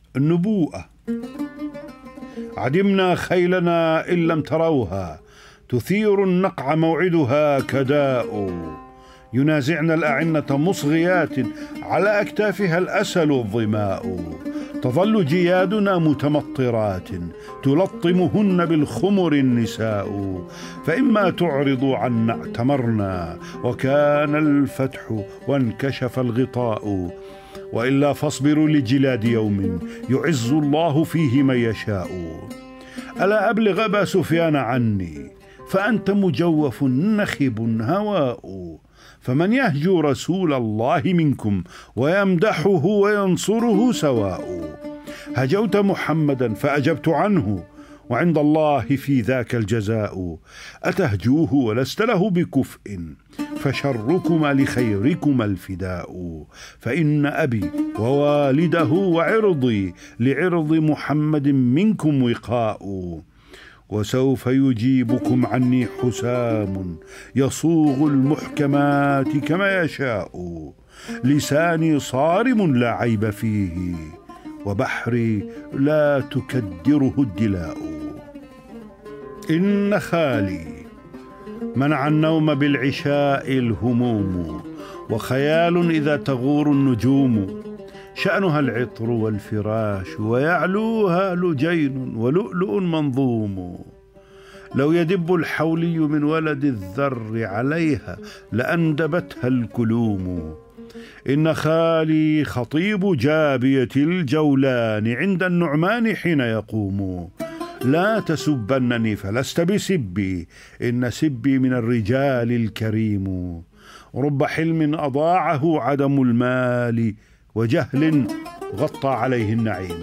النبوءة. عدمنا خيلنا إن لم تروها، تثير النقع موعدها كداء. ينازعن الأعنة مصغيات، على أكتافها الأسل الظماء. تظل جيادنا متمطرات، تلطمهن بالخمر النساء. فإما تعرضوا عنا اعتمرنا، وكان الفتح وانكشف الغطاء. وإلا فاصبروا لجلاد يوم، يعز الله فيه من يشاء. ألا أبلغ أبا سفيان عني، فأنت مجوف نخب هواء. فمن يهجو رسول الله منكم، ويمدحه وينصره سواء. هجوت محمدا فأجبت عنه، وعند الله في ذاك الجزاء. أتهجوه ولست له بكفء، فشركما لخيركما الفداء. فإن أبي ووالده وعرضي لعرض محمد منكم وقاء. وسوف يجيبكم عني حسام، يصوغ المحكمات كما يشاء. لساني صارم لا عيب فيه، وبحري لا تكدره الدلاء. إن خالي منع النوم بالعشاء الهموم، وخيال إذا تغور النجوم. شأنها العطر والفراش، ويعلوها لجين ولؤلؤ منظوم. لو يدب الحولي من ولد الذر عليها، لأندبتها الكلوم. إن خالي خطيب جابية الجولان، عند النعمان حين يقوم. لا تسبنني فلست بسبي، إن سبي من الرجال الكريم. رب حلم أضاعه عدم المال، وجهل غطى عليه النعيم.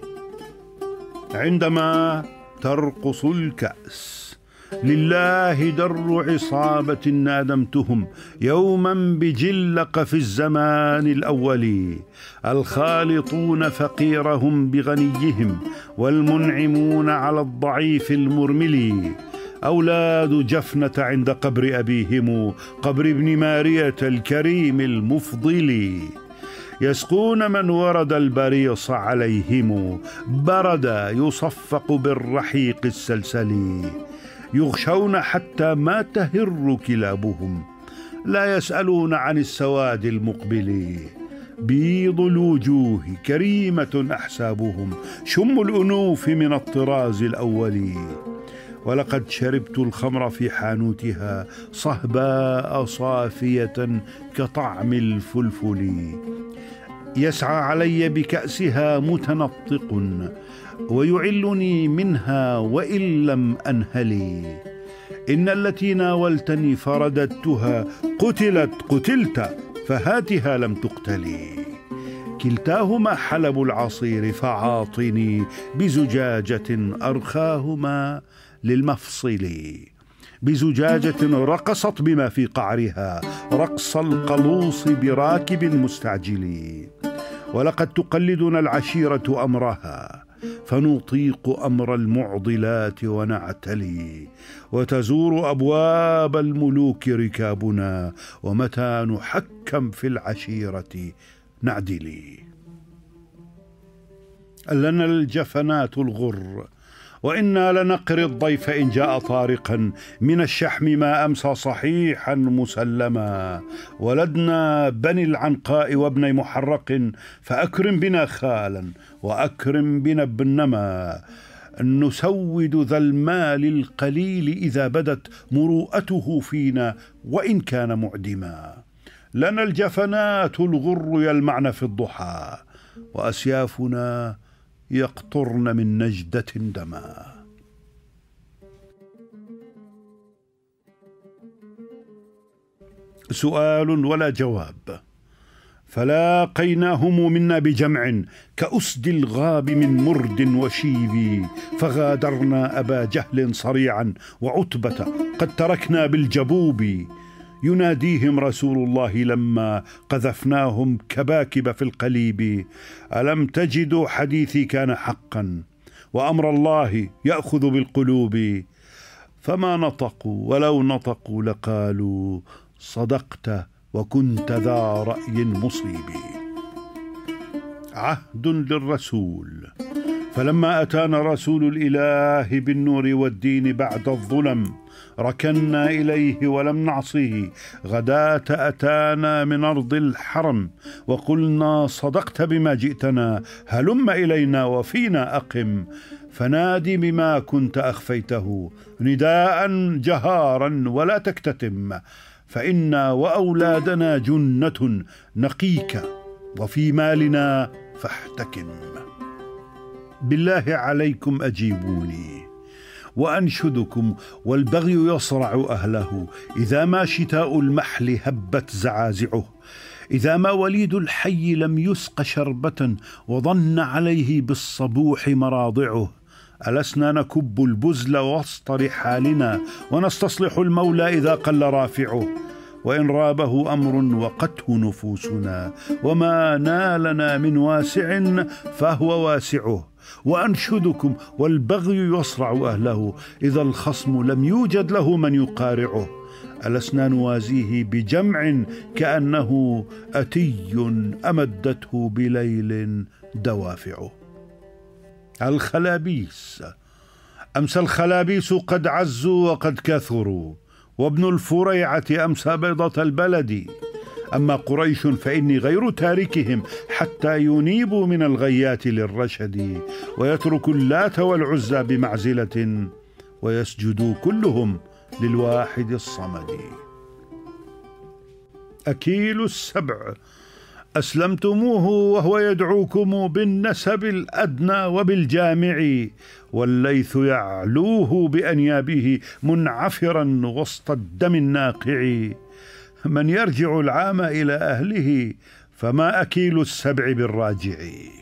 عندما ترقص الكأس، لله در عصابة نادمتهم يوما بجلق في الزمان الأول. الخالطون فقيرهم بغنيهم، والمنعمون على الضعيف المرمل. أولاد جفنة عند قبر أبيهم، قبر ابن مارية الكريم المفضل. يسقون من ورد البريص عليهم، بردا يصفق بالرحيق السلسل. يغشون حتى ما تهر كلابهم، لا يسألون عن السواد المقبل. بيض الوجوه كريمة أحسابهم، شم الأنوف من الطراز الأول. ولقد شربت الخمر في حانوتها، صهباء صافية كطعم الفلفل. يسعى علي بكأسها متنطق، ويعلني منها وإن لم أنهلي. إن التي ناولتني فرددتها، قتلت فهاتها لم تقتلي. كلتاهما حلب العصير، فعاطني بزجاجة أرخاهما للمفصل. بزجاجة رقصت بما في قعرها، رقص القلوص براكب مستعجل. ولقد تقلدنا العشيرة أمرها، فنطيق أمر المعضلات ونعتلي. وتزور أبواب الملوك ركابنا، ومتى نحكم في العشيرة نعدلي. لنا الجفنات الغر، وإنا لنقري الضيف إن جاء طارقا. من الشحم ما أمسى صحيحا مسلما. ولدنا بني العنقاء وابني محرق، فأكرم بنا خالا وأكرم بنا ابنما. نسود ذا المال القليل إذا بدت مروءته فينا، وإن كان معدما. لنا الجفنات الغر يلمعن في الضحى، وأسيافنا يقطرن من نجدة دما. سؤال ولا جواب. فلاقيناهم منا بجمع، كأسد الغاب من مرد وشيب. فغادرنا أبا جهل صريعا، وعتبة قد تركنا بالجبوب. يناديهم رسول الله لما قذفناهم كباكب في القليب. ألم تجدوا حديثي كان حقا، وأمر الله يأخذ بالقلوب. فما نطقوا، ولو نطقوا لقالوا صدقت وكنت ذا رأي مصيب. عهد للرسول. فلما أتانا رسول الإله بالنور والدين بعد الظلم ركنا إليه ولم نعصه. غداة أتانا من أرض الحرم وقلنا صدقت بما جئتنا، هلم إلينا وفينا أقم. فنادي بما كنت أخفيته نداء جهارا ولا تكتتم، فإنا وأولادنا جنة نقيك وفي مالنا فاحتكم. بالله عليكم أجيبوني وأنشدكم، والبغي يصرع أهله. إذا ما شتاء المحل هبت زعازعه، إذا ما وليد الحي لم يسق شربة وظن عليه بالصبوح مراضعه. ألسنا نكب البزل وسط رحالنا ونستصلح المولى إذا قل رافعه. وإن رابه أمر وقته نفوسنا، وما نالنا من واسع فهو واسعه. وأنشدكم والبغي يصرع أهله، إذا الخصم لم يوجد له من يقارعه. ألسنا نوازيه بجمع كأنه أتي أمدته بليل دوافعه. الخلابيس. أمسى الخلابيس قد عزوا وقد كثروا، وابن الفريعة أمسى بيضة البلد. أما قريش فإني غير تاركهم حتى ينيبوا من الغيات للرشد، ويتركوا اللات والعزى بمعزلة، ويسجدوا كلهم للواحد الصمد. أكيل السبع. أسلمتموه وهو يدعوكم بالنسب الأدنى وبالجامع، والليث يعلوه بأنيابه منعفرا وسط الدم الناقع. من يرجع العام إلى أهله فما أكيل السبع بالراجع.